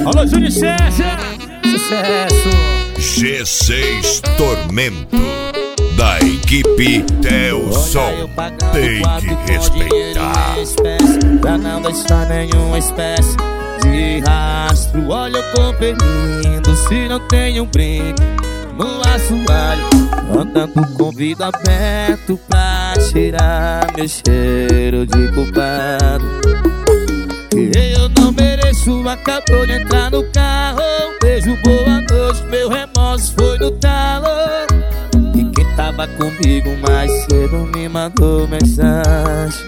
Alô, Júnior César, sucesso. G6 Tormento, da equipe Telson, tem que respeitar. Pra não deixar nenhuma espécie de rastro. Olha eu conferindo se não tem um brinco no assoalho. Andando com vidro aberto pra tirar meu cheiro de culpado. Que eu não mereço, acabou de entrar no carro. Beijo, boa noite, meu remorso foi no talo. E quem tava comigo mais cedo me mandou mensagem.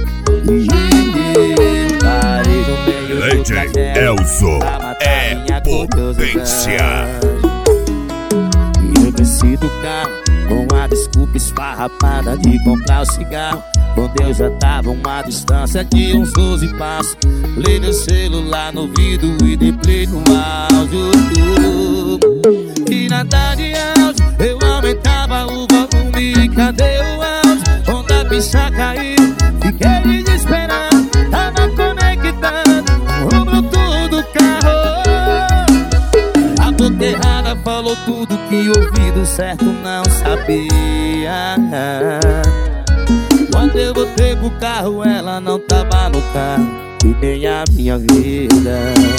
E parei no meio do DJ Elzo é potência. E eu desci do carro com a desculpa esfarrapada de comprar o cigarro, quando eu já tava uma distância de uns 12 passos. Liguei meu celular no vidro e dei play no áudio. E na tarde áudio eu aumentava o volume. E cadê o áudio? Quando a bicha caiu, fiquei desesperado. Tava conectado o Bluetooth do carro. A boca errada falou tudo que o ouvido certo não sabia. Quando eu voltei pro carro, ela não tava no carro e nem a minha vida.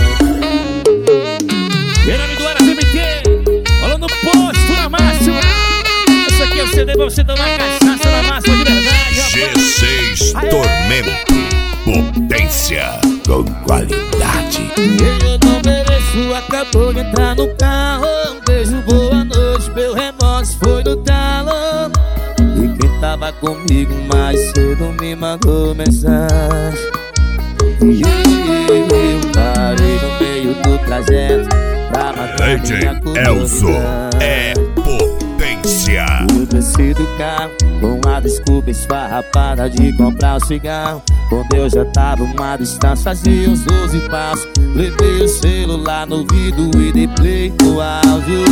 Em nome do Aras MT, olha no posto na máxima. Esse aqui é o CD pra você tomar cachaça na máxima de verdade. G6 Tormento, potência com qualidade. Eu não mereço, acabou de entrar no carro. Um beijo, boa noite, meu remorso foi no talo. E quem tava comigo mais cedo me mandou mensagem. E eu parei no meio do trajeto pra matar DJ minha Elzo curiosidade. é potência. Eu desci do carro com a desculpa esfarrapada de comprar o cigarro, quando eu já tava uma distância, fazia uns 12 passos. Levei o celular no vidro e dei play no áudio.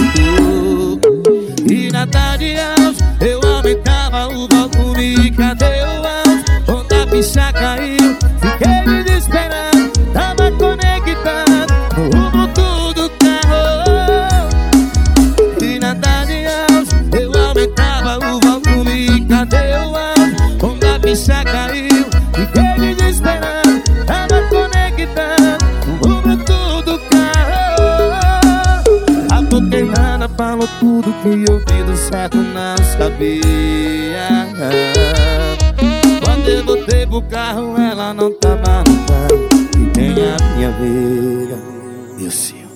E na tarde áudio eu aumentava o volume. E cadê o áudio? Quando a bicha caiu, fiquei desesperado. Tava conectado no Bluetooth do carro. E na tarde áudio eu aumentava o volume. E cadê o áudio? Quando a bicha caiu, fiquei desesperado. Tava conectado no Bluetooth do carro. A boca errada falou tudo que o ouvido certo não sabia. Quando eu voltei pro carro, ela não tava no carro e nem a minha vida. E o seu?